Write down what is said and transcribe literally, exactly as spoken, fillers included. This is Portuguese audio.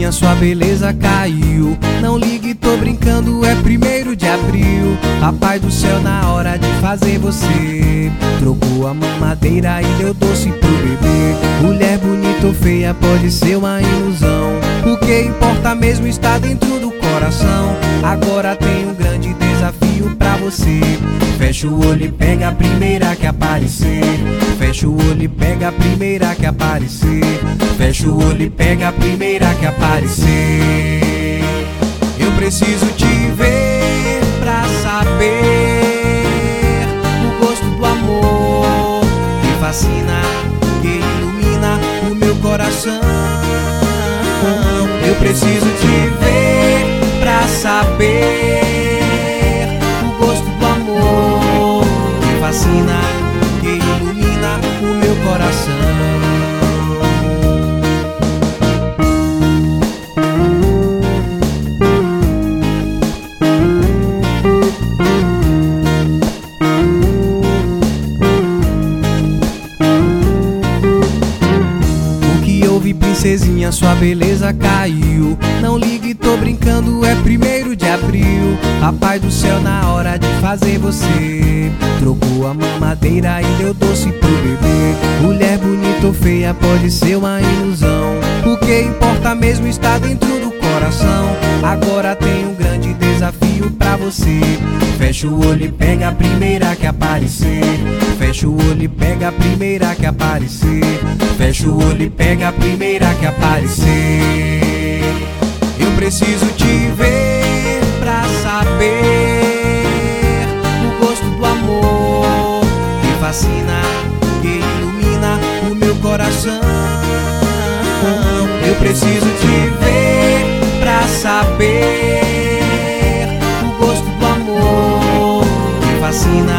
princesinha, sua beleza caiu. Não ligue, tô brincando, é primeiro de abril. Papai do céu, na hora de fazer você, trocou a mamadeira e deu doce pro bebê. Mulher bonita ou feia pode ser uma ilusão, o que importa mesmo está dentro do coração. Agora tem um grande desafio pra você. Fecha o olho e pega a primeira que aparecer. Fecha o olho e pega a primeira que aparecer. Fecha o olho e pega a primeira que aparecer. Eu preciso te ver pra saber o gosto do amor que fascina, que ilumina o meu coração. Eu preciso te ver pra saber o gosto do amor que fascina, que ilumina o meu coração. Princesinha, sua beleza caiu. Não ligue, tô brincando, é primeiro de abril. Papai do céu, na hora de fazer você, trocou a mamadeira e deu doce pro bebê. Mulher bonita ou feia pode ser uma ilusão, o que importa mesmo está dentro do coração. Agora tem um grande desafio pra você. Fecha o olho e pega a primeira que aparecer. Fecha o olho e pega a primeira que aparecer. Fecha o olho e pega a primeira que aparecer. Eu preciso te ver pra saber o gosto do amor que fascina, que ilumina o meu coração. Eu preciso te ver pra saber o gosto do amor que fascina,